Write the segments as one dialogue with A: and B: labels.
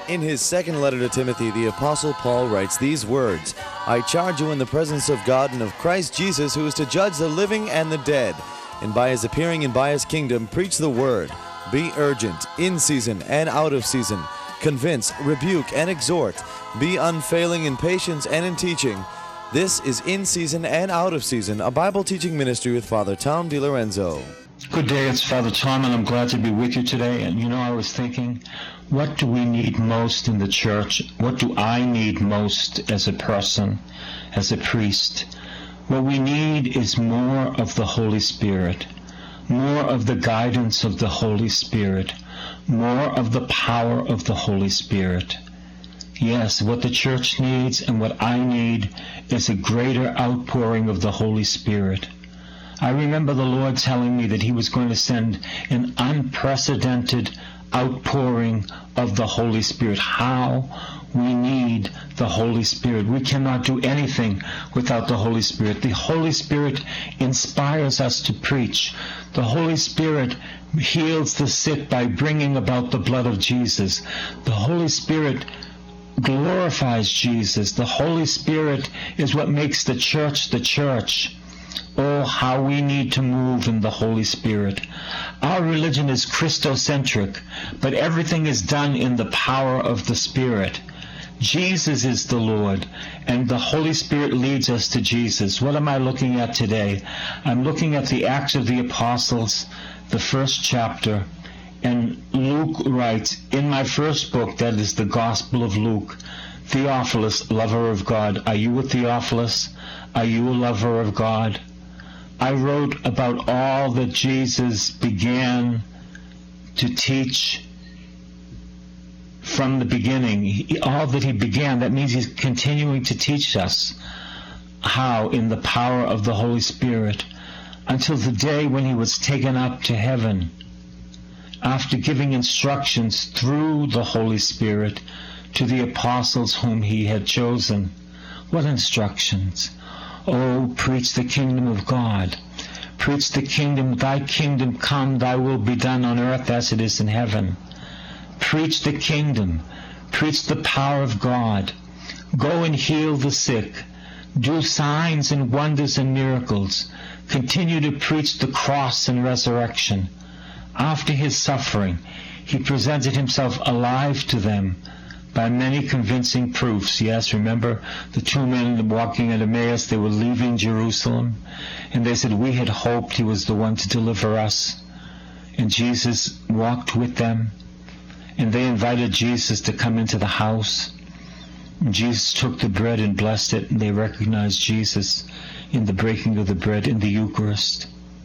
A: In his second letter to Timothy, the Apostle Paul writes these words, "I charge you in the presence of God and of Christ Jesus, who is to judge the living and the dead, and by his appearing and by his kingdom, preach the word. Be urgent, in season and out of season. Convince, rebuke, and exhort. Be unfailing in patience and in teaching." This is In Season and Out of Season, a Bible teaching ministry with Father Tom DiLorenzo.
B: Good day, it's Father Tom, and I'm glad to be with you today. And I was thinking, what do we need most in the church? What do I need most as a person, as a priest? What we need is more of the Holy Spirit, more of the guidance of the Holy Spirit, more of the power of the Holy Spirit. Yes, what the church needs and what I need is a greater outpouring of the Holy Spirit. I remember the Lord telling me that He was going to send an unprecedented outpouring of the Holy Spirit. How we need the Holy Spirit. We cannot do anything without the Holy Spirit. The Holy Spirit inspires us to preach. The Holy Spirit heals the sick by bringing about the blood of Jesus. The Holy Spirit glorifies Jesus. The Holy Spirit is what makes the church the church. Oh, how we need to move in the Holy Spirit. Our religion is Christocentric, but everything is done in the power of the Spirit. Jesus is the Lord, and the Holy Spirit leads us to Jesus. What am I looking at today? I'm looking at the Acts of the Apostles, the first chapter. And Luke writes, in my first book, that is the Gospel of Luke, Theophilus, lover of God. Are you a Theophilus? Are you a lover of God? I wrote about all that Jesus began to teach from the beginning. All that He began, that means He's continuing to teach us how in the power of the Holy Spirit until the day when He was taken up to heaven, after giving instructions through the Holy Spirit to the apostles whom He had chosen. What instructions? Oh, preach the kingdom of God. Preach the kingdom, thy kingdom come, thy will be done on earth as it is in heaven. Preach the kingdom. Preach the power of God. Go and heal the sick. Do signs and wonders and miracles. Continue to preach the cross and resurrection. After His suffering, He presented Himself alive to them by many convincing proofs. Yes, remember the two men walking at Emmaus, they were leaving Jerusalem, and they said, we had hoped He was the one to deliver us. And Jesus walked with them, and they invited Jesus to come into the house. And Jesus took the bread and blessed it, and they recognized Jesus in the breaking of the bread in the Eucharist.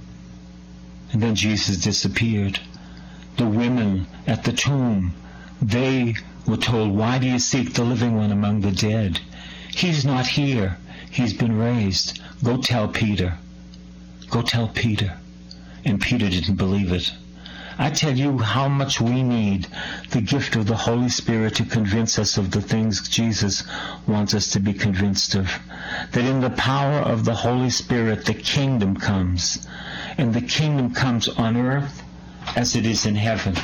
B: And then Jesus disappeared. The women at the tomb, they were told, why do you seek the living one among the dead? He's not here. He's been raised. Go tell Peter. Go tell Peter. And Peter didn't believe it. I tell you how much we need the gift of the Holy Spirit to convince us of the things Jesus wants us to be convinced of. That in the power of the Holy Spirit, the kingdom comes. And the kingdom comes on earth as it is in heaven.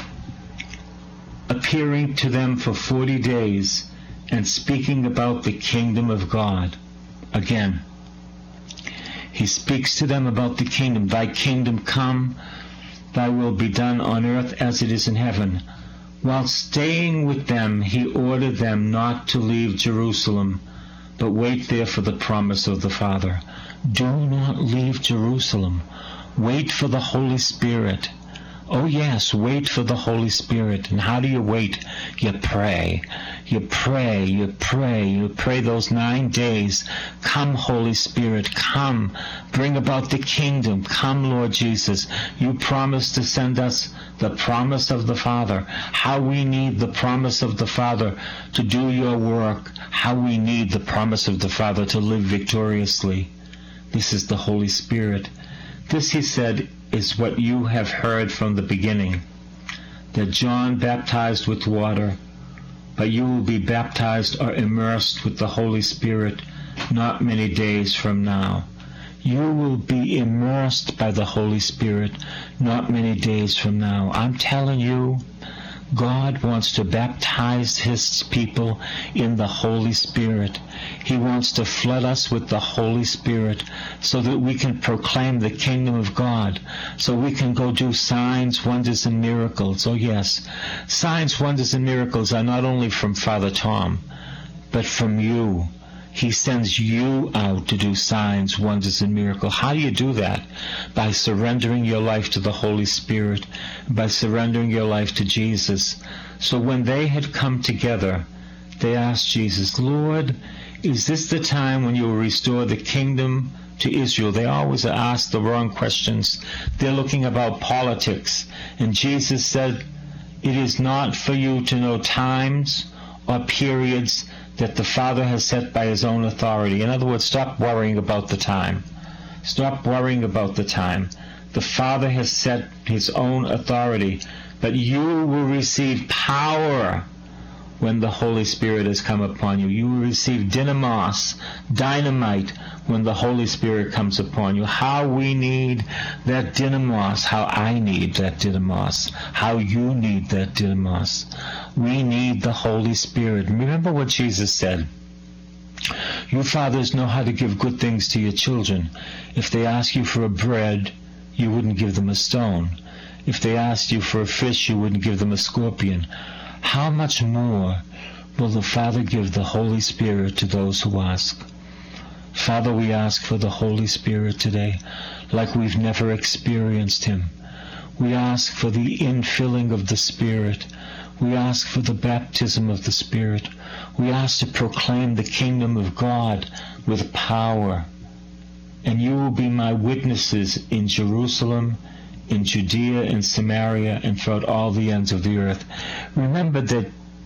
B: Appearing to them for 40 days and speaking about the kingdom of God. Again, He speaks to them about the kingdom. Thy kingdom come, thy will be done on earth as it is in heaven. While staying with them, He ordered them not to leave Jerusalem, but wait there for the promise of the Father. Do not leave Jerusalem. Wait for the Holy Spirit. Oh yes, wait for the Holy Spirit. And how do you wait? You pray. You pray, you pray, you pray those 9 days. Come, Holy Spirit, come. Bring about the kingdom. Come, Lord Jesus. You promised to send us the promise of the Father. How we need the promise of the Father to do your work. How we need the promise of the Father to live victoriously. This is the Holy Spirit. This, He said, is what you have heard from the beginning, that John baptized with water, but you will be baptized or immersed with the Holy Spirit not many days from now. You will be immersed by the Holy Spirit not many days from now. I'm telling you, God wants to baptize His people in the Holy Spirit. He wants to flood us with the Holy Spirit so that we can proclaim the kingdom of God, so we can go do signs, wonders, and miracles. Oh yes, signs, wonders, and miracles are not only from Father Tom, but from you. He sends you out to do signs, wonders, and miracles. How do you do that? By surrendering your life to the Holy Spirit, by surrendering your life to Jesus. So when they had come together, they asked Jesus, Lord, is this the time when you will restore the kingdom to Israel? They always ask the wrong questions. They're looking about politics. And Jesus said, it is not for you to know times or periods that the Father has set by His own authority. In other words, stop worrying about the time. Stop worrying about the time. The Father has set His own authority, but you will receive power when the Holy Spirit has come upon you. You will receive dynamos, dynamite, when the Holy Spirit comes upon you. How we need that dynamos, how I need that dynamos, how you need that dynamos. We need the Holy Spirit. Remember what Jesus said. You fathers know how to give good things to your children. If they ask you for a bread, you wouldn't give them a stone. If they asked you for a fish, you wouldn't give them a scorpion. How much more will the Father give the Holy Spirit to those who ask? Father, we ask for the Holy Spirit today like we've never experienced Him. We ask for the infilling of the Spirit. We ask for the baptism of the Spirit. We ask to proclaim the kingdom of God with power. And you will be my witnesses in Jerusalem, in Judea, in Samaria, and throughout all the ends of the earth. Remember that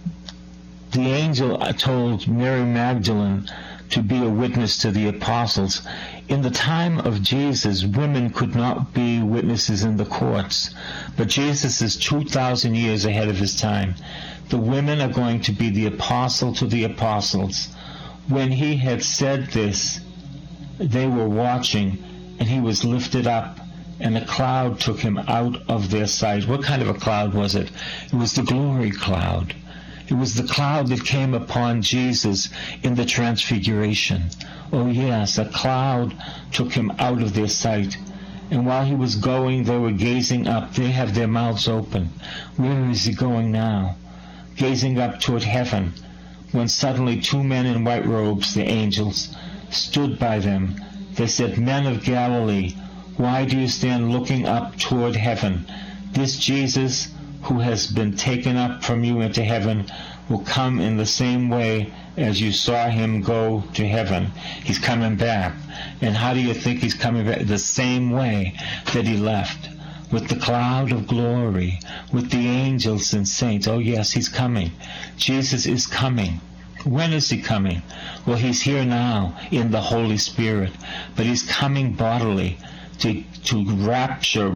B: the angel told Mary Magdalene to be a witness to the apostles. In the time of Jesus, women could not be witnesses in the courts, but Jesus is 2,000 years ahead of His time. The women are going to be the apostle to the apostles. When He had said this, they were watching, and He was lifted up, and a cloud took Him out of their sight. What kind of a cloud was it? It was the glory cloud. It was the cloud that came upon Jesus in the transfiguration. Oh yes, a cloud took Him out of their sight. And while He was going, they were gazing up. They have their mouths open. Where is He going now? Gazing up toward heaven. When suddenly two men in white robes, the angels, stood by them. They said, Men of Galilee, why do you stand looking up toward heaven? This Jesus who has been taken up from you into heaven will come in the same way as you saw Him go to heaven. He's coming back. And how do you think He's coming back? The same way that He left, with the cloud of glory, with the angels and saints. Oh yes, He's coming. Jesus is coming. When is He coming? Well, He's here now in the Holy Spirit, but He's coming bodily to rapture.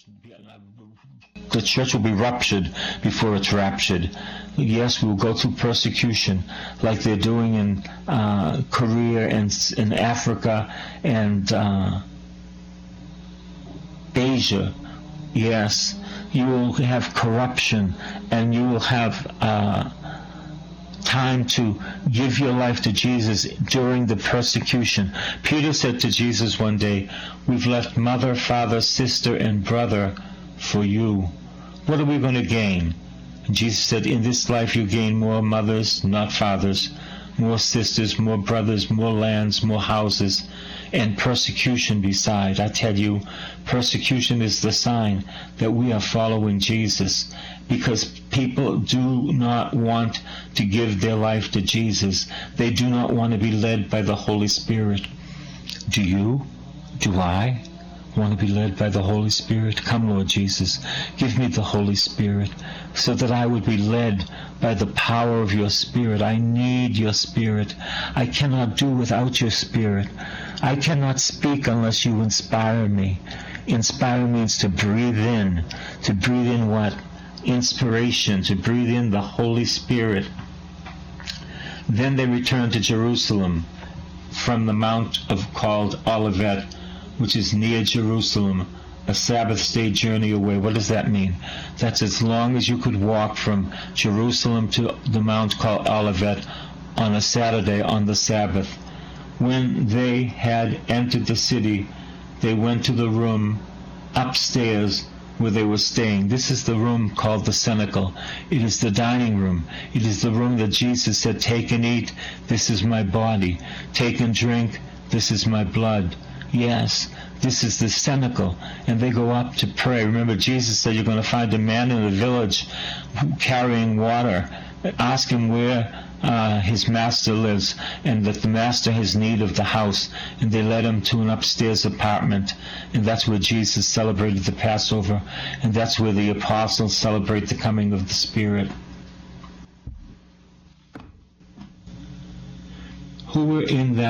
B: The church will be ruptured before it's raptured. Yes, we will go through persecution like they're doing in Korea and in Africa and Asia. Yes, you will have corruption, and you will have time to give your life to Jesus during the persecution. Peter said to Jesus one day, we've left mother, father, sister, and brother for you. What are we going to gain? And Jesus said, in this life you gain more mothers, not fathers, more sisters, more brothers, more lands, more houses, and persecution beside. I tell you, persecution is the sign that we are following Jesus, because people do not want to give their life to Jesus. They do not want to be led by the Holy Spirit. Do you? Do I want to be led by the Holy Spirit? Come, Lord Jesus, give me the Holy Spirit so that I would be led by the power of your Spirit. I need your Spirit. I cannot do without your Spirit. I cannot speak unless you inspire me. Inspire means to breathe in. To breathe in what? Inspiration. To breathe in the Holy Spirit. Then they returned to Jerusalem from the mount called Olivet, which is near Jerusalem, a Sabbath day journey away. What does that mean? That's as long as you could walk from Jerusalem to the mount called Olivet on a Saturday on the Sabbath. When they had entered the city, they went to the room upstairs where they were staying. This is the room called the cenacle. It is the dining room. It is the room that Jesus said, "Take and eat, this is my body. Take and drink, this is my blood." Yes, this is the cenacle. And they go up to pray. Remember, Jesus said, you're going to find a man in the village carrying water. Ask him where his master lives, and that the master has need of the house. And they led him to an upstairs apartment, and that's where Jesus celebrated the Passover, and that's where the apostles celebrate the coming of the Spirit. Who were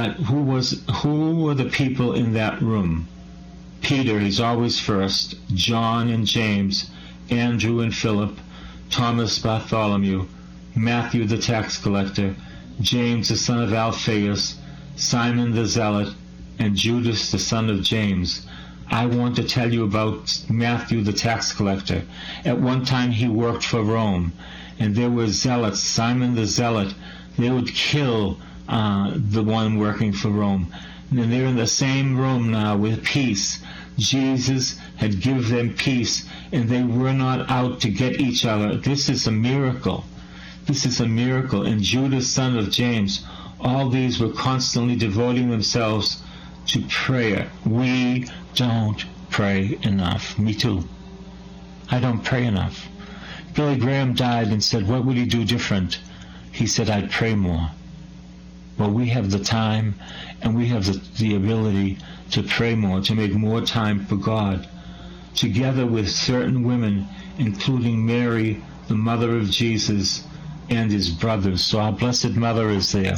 B: the people in that room? Peter, he's always first. John and James, Andrew and Philip, Thomas Bartholomew, Matthew the tax collector, James the son of Alphaeus, Simon the zealot, and Judas the son of James. I want to tell you about Matthew the tax collector. At one time he worked for Rome, and there were zealots. Simon the zealot, they would kill the one working for Rome. And they're in the same room now with peace. Jesus had given them peace, and they were not out to get each other. This is a miracle. This is a miracle. And Judas, son of James, all these were constantly devoting themselves to prayer. We don't pray enough. Me too. I don't pray enough. Billy Graham died and said, what would he do different? He said, I'd pray more. Well, we have the time and we have the ability to pray more, to make more time for God. Together with certain women, including Mary, the mother of Jesus, and his brothers. So our Blessed Mother is there.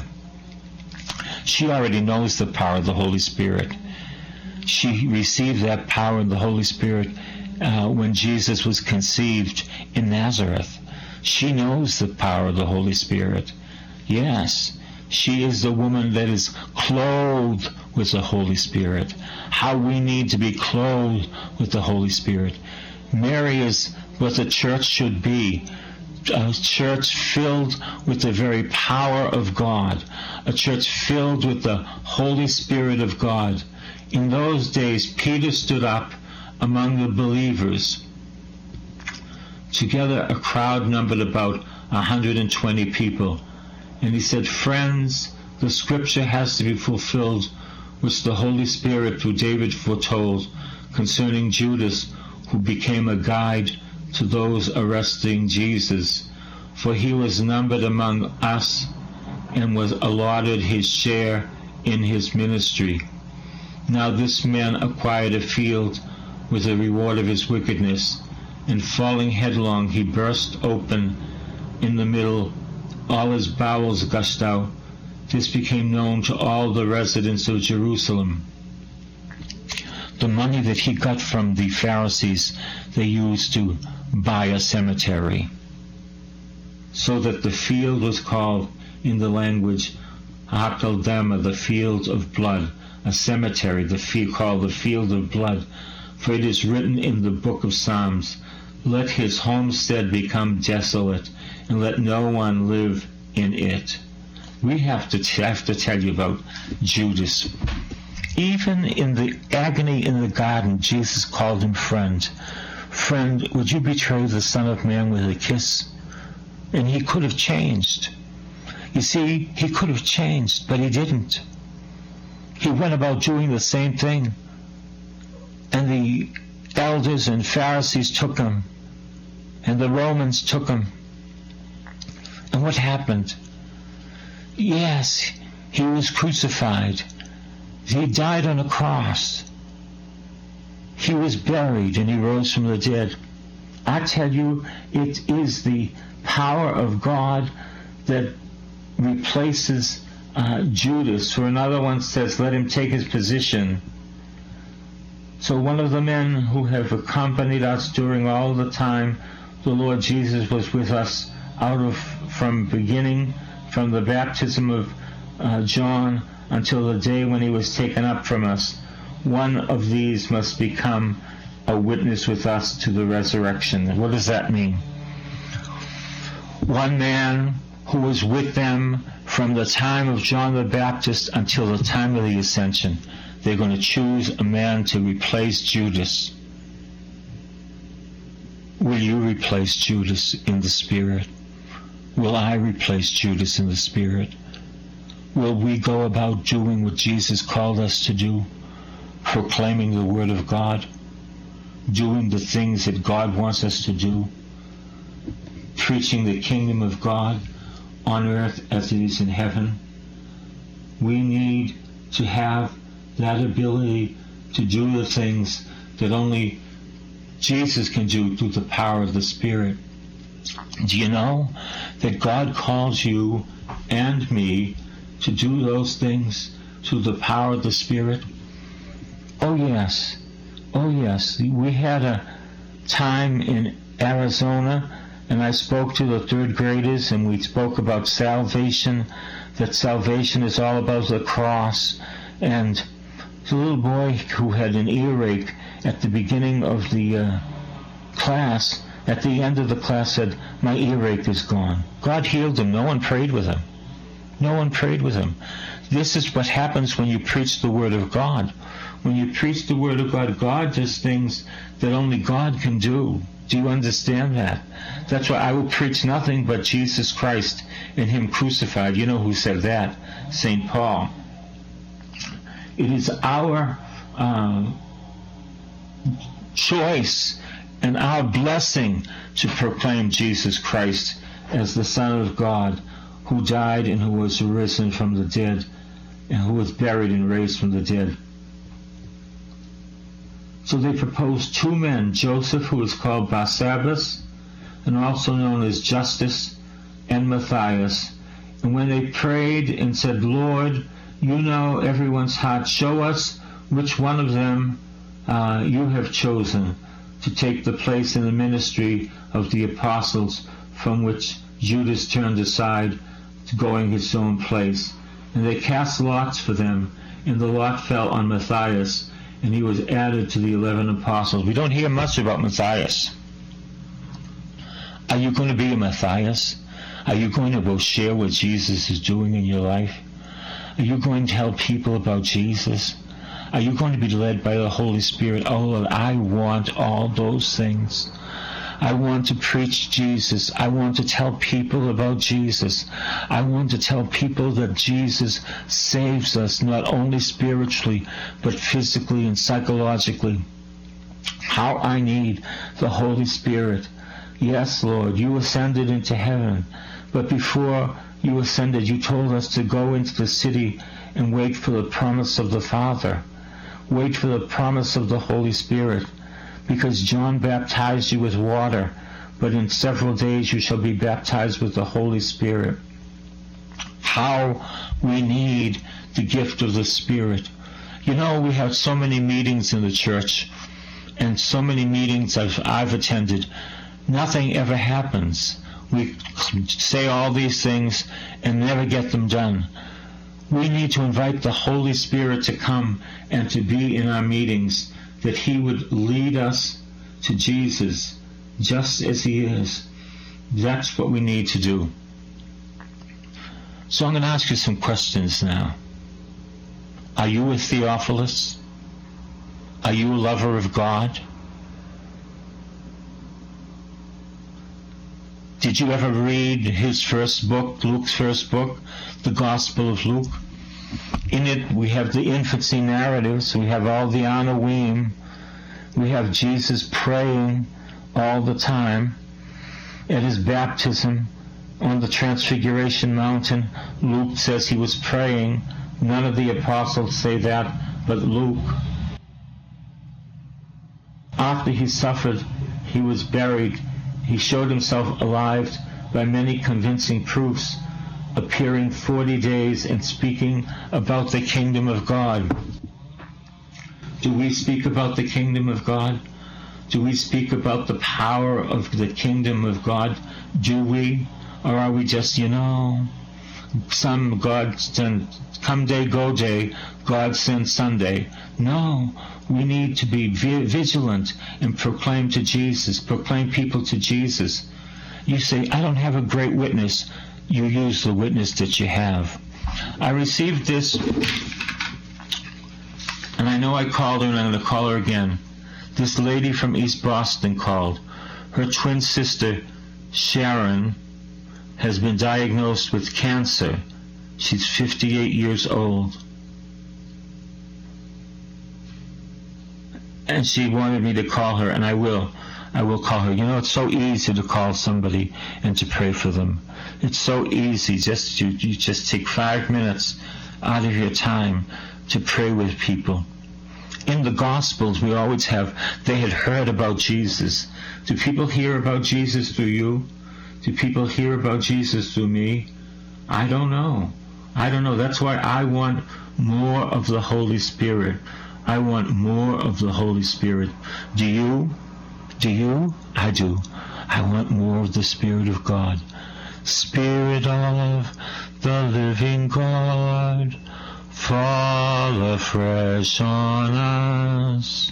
B: She already knows the power of the Holy Spirit. She received that power of the Holy Spirit when Jesus was conceived in Nazareth. She knows the power of the Holy Spirit. Yes, she is the woman that is clothed with the Holy Spirit. How we need to be clothed with the Holy Spirit. Mary is what the church should be. A church filled with the very power of God. A church filled with the Holy Spirit of God. In those days, Peter stood up among the believers. Together, a crowd numbered about 120 people. And he said, friends, the scripture has to be fulfilled, which the Holy Spirit through David foretold concerning Judas, who became a guide to those arresting Jesus. For he was numbered among us and was allotted his share in his ministry. Now this man acquired a field with the reward of his wickedness, and falling headlong he burst open in the middle. All his bowels gushed out. This became known to all the residents of Jerusalem. The money that he got from the Pharisees, they used to buy a cemetery. So that the field was called, in the language, Hakeldama, the field of blood, a cemetery, called the field of blood. For it is written in the book of Psalms, let his homestead become desolate, and let no one live in it. We have to tell you about Judas. Even in the agony in the garden, Jesus called him friend. Friend, would you betray the Son of Man with a kiss? And he could have changed. You see, he could have changed, but he didn't. He went about doing the same thing. And the elders and Pharisees took him, and the Romans took him. And what happened? Yes, he was crucified. He died on a cross. He was buried and he rose from the dead. I tell you, it is the power of God that replaces Judas. For another one says, let him take his position. So one of the men who have accompanied us during all the time the Lord Jesus was with us from beginning, from the baptism of John until the day when he was taken up from us. One of these must become a witness with us to the resurrection. What does that mean? One man who was with them from the time of John the Baptist until the time of the ascension. They're going to choose a man to replace Judas. Will you replace Judas in the Spirit? Will I replace Judas in the Spirit? Will we go about doing what Jesus called us to do? Proclaiming the Word of God? Doing the things that God wants us to do? Preaching the kingdom of God on earth as it is in heaven? We need to have that ability to do the things that only Jesus can do through the power of the Spirit. Do you know that God calls you and me to do those things through the power of the Spirit? Oh yes. Oh yes. We had a time in Arizona, and I spoke to the third graders, and we spoke about salvation, that salvation is all about the cross. And the little boy who had an earache at the beginning of the class, at the end of the class said, "My earache is gone." God healed him. No one prayed with him. No one prayed with him. This is what happens when you preach the Word of God. When you preach the Word of God, God does things that only God can do. Do you understand that? That's why I will preach nothing but Jesus Christ and Him crucified. You know who said that? St. Paul. It is our choice and our blessing to proclaim Jesus Christ as the Son of God, who died and who was risen from the dead, and who was buried and raised from the dead. So they proposed two men, Joseph, who is called Barsabbas, and also known as Justus, and Matthias. And when they prayed and said, "Lord, you know everyone's heart, show us which one of them you have chosen to take the place in the ministry of the apostles from which Judas turned aside, going his own place." And they cast lots for them, and the lot fell on Matthias, and he was added to the 11 apostles. We don't hear much about Matthias. Are you going to be a Matthias? Are you going to go share what Jesus is doing in your life? Are you going to tell people about Jesus? Are you going to be led by the Holy Spirit? Oh Lord, I want all those things. I want to preach Jesus. I want to tell people about Jesus. I want to tell people that Jesus saves us, not only spiritually, but physically and psychologically. How I need the Holy Spirit. Yes, Lord, you ascended into heaven, but before you ascended, you told us to go into the city and wait for the promise of the Father. Wait for the promise of the Holy Spirit. Because John baptized you with water, but in several days you shall be baptized with the Holy Spirit. How we need the gift of the Spirit. You know, we have so many meetings in the church, and so many meetings I've attended. Nothing ever happens. We say all these things and never get them done. We need to invite the Holy Spirit to come and to be in our meetings, that He would lead us to Jesus just as He is. That's what we need to do. So I'm going to ask you some questions now. Are you a Theophilus? Are you a lover of God? Did you ever read his first book, Luke's first book, the Gospel of Luke? In it we have the infancy narratives, we have all the Anahuim, we have Jesus praying all the time. At his baptism on the Transfiguration Mountain, Luke says he was praying. None of the apostles say that, but Luke. After he suffered, he was buried. He showed himself alive by many convincing proofs, appearing 40 days and speaking about the kingdom of God. Do we speak about the kingdom of God? Do we speak about the power of the kingdom of God? Do we? Or are we just, some God send, come day, go day, God send Sunday. No, we need to be vigilant and proclaim to Jesus, proclaim people to Jesus. You say, I don't have a great witness. You use the witness that you have. I received this, and I know I called her, and I'm going to call her again. This lady from East Boston called. Her twin sister, Sharon, has been diagnosed with cancer. She's 58 years old. And she wanted me to call her, and I will call her. You know, it's so easy to call somebody and to pray for them. It's so easy. You just take 5 minutes out of your time to pray with people. In the Gospels, we always have, they had heard about Jesus. Do people hear about Jesus through you? Do people hear about Jesus through me? I don't know. That's why I want more of the Holy Spirit. I want more of the Holy Spirit. Do you? Do you? I do. I want more of the Spirit of God. Spirit of the living God, fall afresh on us.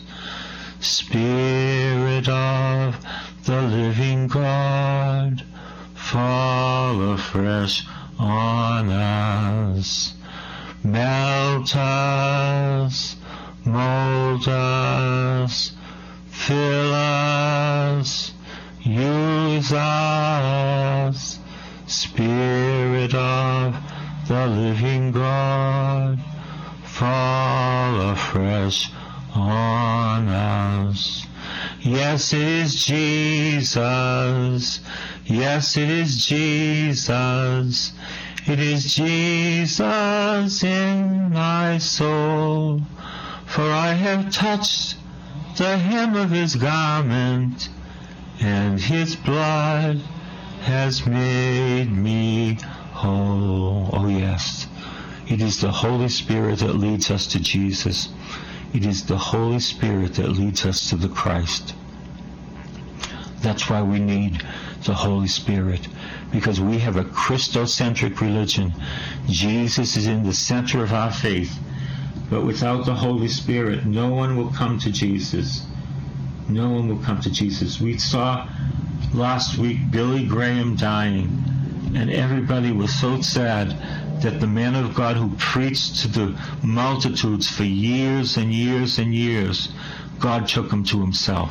B: Spirit of the living God, fall afresh on us. Melt us, mold us, fill us, use us. Spirit of the living God, fall afresh on us. Yes, it is Jesus. Yes, it is Jesus. It is Jesus in my soul. For I have touched the hem of his garment, and his blood has made me whole. Oh yes, it is the Holy Spirit that leads us to Jesus. It is the Holy Spirit that leads us to the Christ. That's why we need the Holy Spirit, because we have a Christocentric religion. Jesus is in the center of our faith. But without the Holy Spirit, no one will come to Jesus. No one will come to Jesus. We saw last week Billy Graham dying, and everybody was so sad that the man of God who preached to the multitudes for years and years and years, God took him to himself.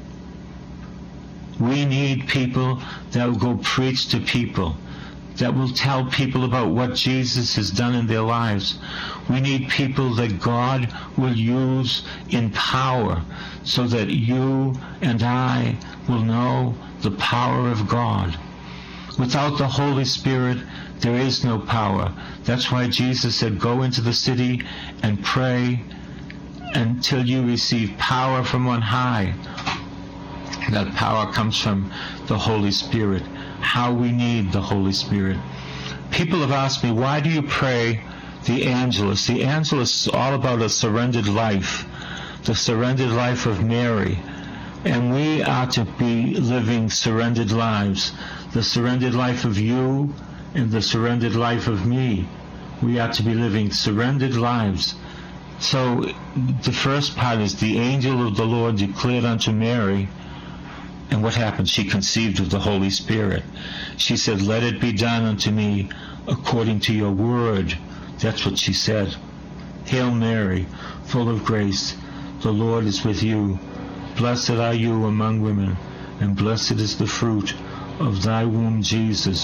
B: We need people that will go preach to people, that will tell people about what Jesus has done in their lives. We need people that God will use in power so that you and I will know the power of God. Without the Holy Spirit, there is no power. That's why Jesus said, go into the city and pray until you receive power from on high. That power comes from the Holy Spirit. How we need the Holy Spirit. People have asked me, why do you pray the Angelus? The Angelus is all about a surrendered life, the surrendered life of Mary. And we are to be living surrendered lives, the surrendered life of you and the surrendered life of me. We are to be living surrendered lives. So the first part is the angel of the Lord declared unto Mary. And what happened? She conceived of the Holy Spirit. She said, let it be done unto me according to your word. That's what she said. Hail Mary, full of grace, the Lord is with you. Blessed are you among women, and blessed is the fruit of thy womb, Jesus.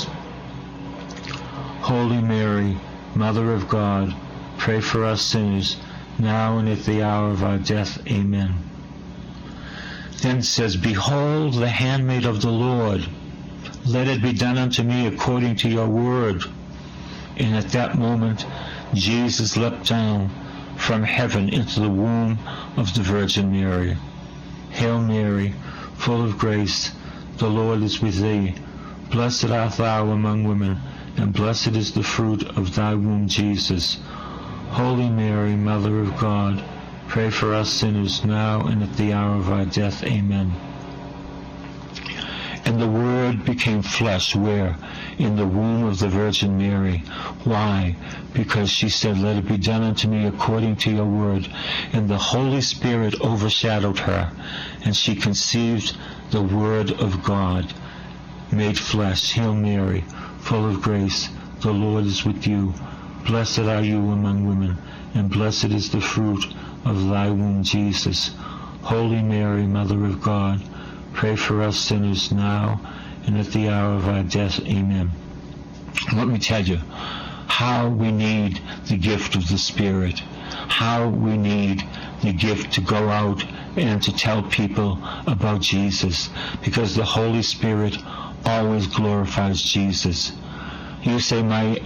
B: Holy Mary, Mother of God, pray for us sinners, now and at the hour of our death. Amen. Then it says, behold the handmaid of the Lord. Let it be done unto me according to your word. And at that moment, Jesus leapt down from heaven into the womb of the Virgin Mary. Hail Mary, full of grace, the Lord is with thee. Blessed art thou among women, and blessed is the fruit of thy womb, Jesus. Holy Mary, Mother of God, pray for us sinners now and at the hour of our death. Amen. And the Word became flesh, where? In the womb of the Virgin Mary. Why? Because she said, let it be done unto me according to your word. And the Holy Spirit overshadowed her, and she conceived the Word of God, made flesh. Hail Mary, full of grace, the Lord is with you. Blessed are you among women, and blessed is the fruit of thy womb, Jesus. Holy Mary, Mother of God, pray for us sinners now and at the hour of our death. Amen. Let me tell you how we need the gift of the Spirit, how we need the gift to go out and to tell people about Jesus, because the Holy Spirit always glorifies Jesus. You say, my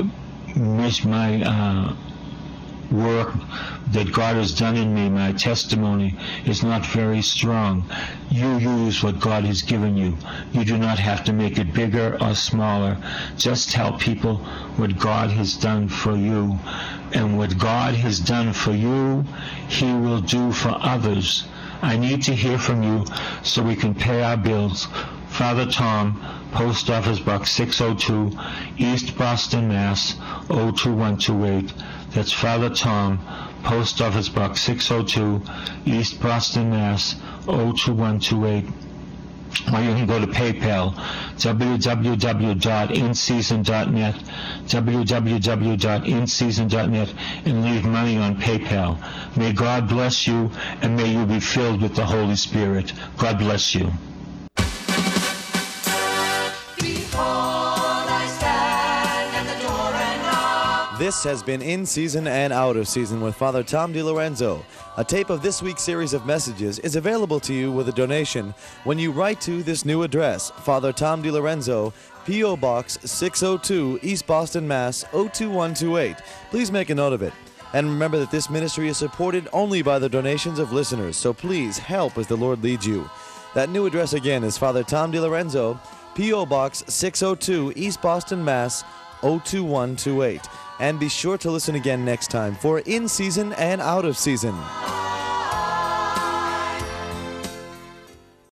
B: work that God has done in me, my testimony, is not very strong. You use what God has given you. You do not have to make it bigger or smaller. Just tell people what God has done for you. And what God has done for you, He will do for others. I need to hear from you so we can pay our bills. Father Tom, Post Office Box 602, East Boston, Mass. 02128. That's Father Tom, Post Office Box 602, East Boston, Mass. 02128. Or you can go to PayPal, www.inseason.net, www.inseason.net, and leave money on PayPal. May God bless you, and may you be filled with the Holy Spirit. God bless you.
A: This has been In Season and Out of Season with Father Tom DiLorenzo. A tape of this week's series of messages is available to you with a donation when you write to this new address, Father Tom DiLorenzo, P.O. Box 602, East Boston, Mass. 02128. Please make a note of it. And remember that this ministry is supported only by the donations of listeners, so please help as the Lord leads you. That new address again is Father Tom DiLorenzo, P.O. Box 602, East Boston, Mass. 02128. And be sure to listen again next time for In Season and Out of Season.